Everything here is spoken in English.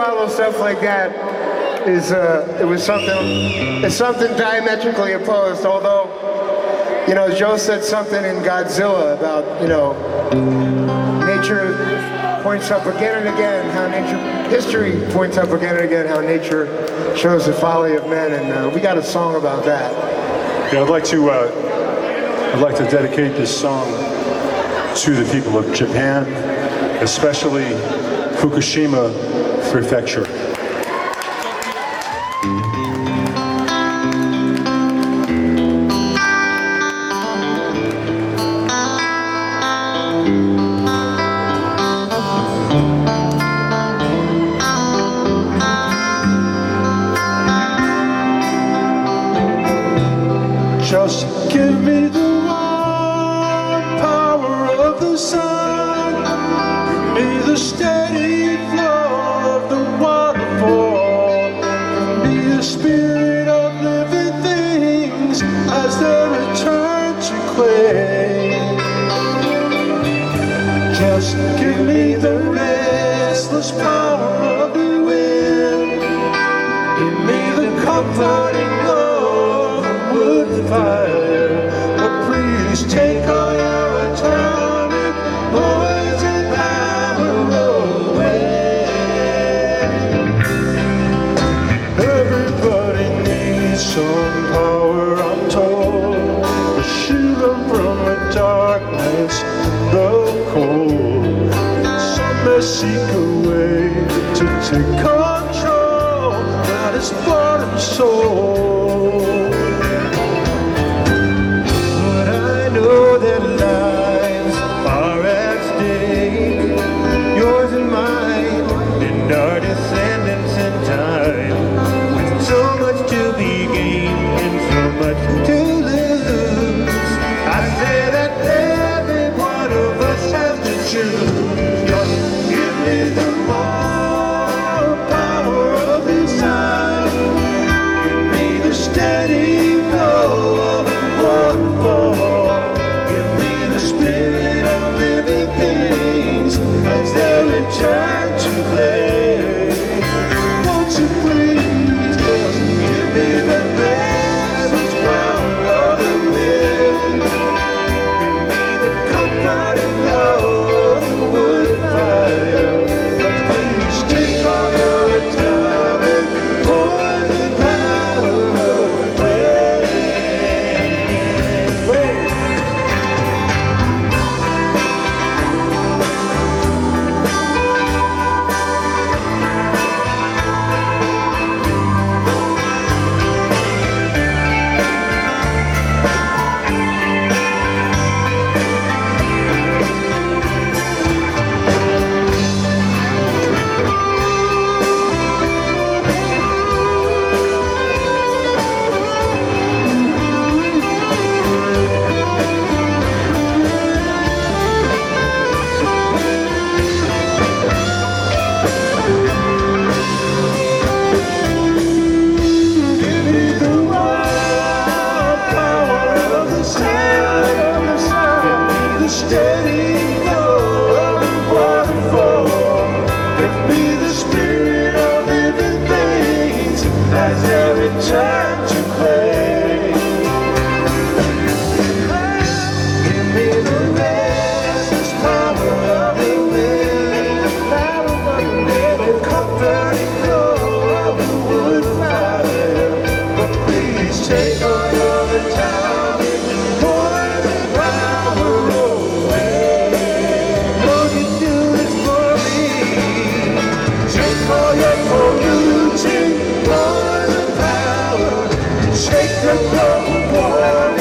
follow stuff like that is it's something diametrically opposed. Although, Joe said something in Godzilla about nature points up again and again how history points up again and again how nature shows the folly of men, and we got a song about that. Yeah, I'd like to dedicate this song to the people of Japan, especially Fukushima Prefecture. Just give me the warm power of the sun, give me the steady flow of the waterfall, give me the spirit of living things as they return to clay. Just give me the restless power of the wind, give me the comforting wood fire, but please take all your atomic poison power away. Everybody needs some power, I'm told, to shield them from the darkness, the cold. Some may seek a way to take control, that is body and soul. Know that lives are at stake, yours and mine, and our descendants in time, with so much to be gained and so much to lose. I say that every one of us has to choose. Just give me the more power of the sun, give me the steady flow of the waterfall, as they return to play. Won't you please just give me the restless power of the wind, give me the comfort and love of the wood fire, but please take all your atomic poison power away. Steady flow of the waterfall, give me the spirit of living things as they return to clay. Give me the restless power of the wind, the comforting glow of the wood fire, but please take all your atomic poison power away. All your polluting poison power, shake the global war.